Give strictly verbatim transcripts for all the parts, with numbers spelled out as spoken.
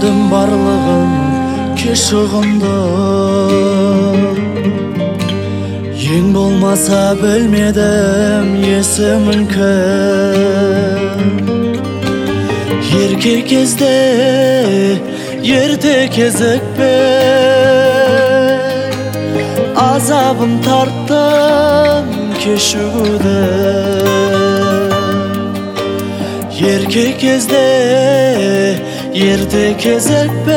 Түшүндүм барлыгын кеш угунду. Ең болмаса бөлмедім есімінкін. Ерке кезде ерте кезікпе, азабын тарттым кешігуді. Ерке кезде ерте кезікпе,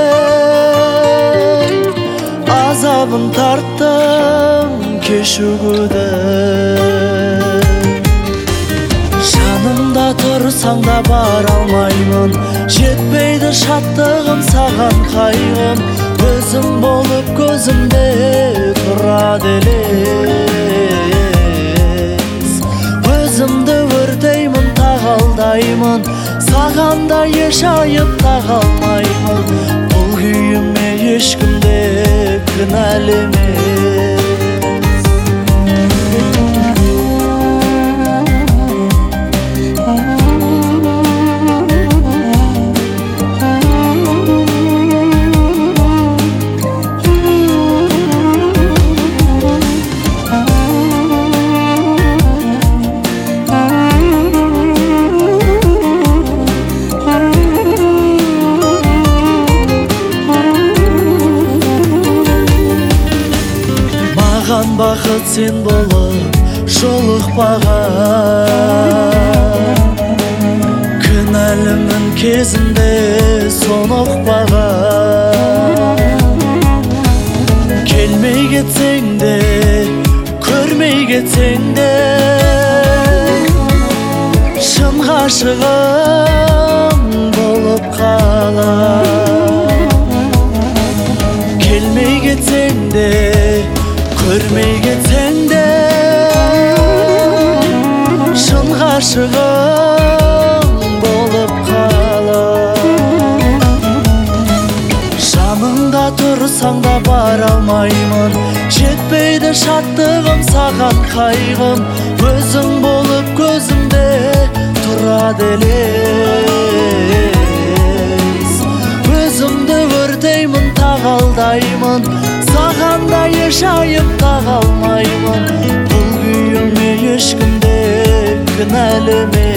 азабын тарттым кешігуді. Жанымда тұрсаң да бара алмаймын, жетпейді шаттығым саған қайғым. Өзім болып көзімде тұрады елес. Өзімді өртеймін, тағалдаймын, саған да еш айып таға алмаймын. Бұл күйіме ешкімде кінәлі емес. Бақыт сен болып жолықпаған, кінәлімін кезінде соны ұқпаған. Келмей кетсең де, көрмей кетсең де, шын ғашығым болып қалам. Келмей кетсең де, көрмей кетсең де, шын ғашығым болып қалам. Жаныңда тұрсаң да бара алмаймын, жетпейді шаттығым саған қайғым. Өзің болып көзімде тұрады елес. Өзімді өртеймін, тағалдаймын, саған да еш айып таға алмаймын. Бұл күйіме ешкімде кінәлі емес.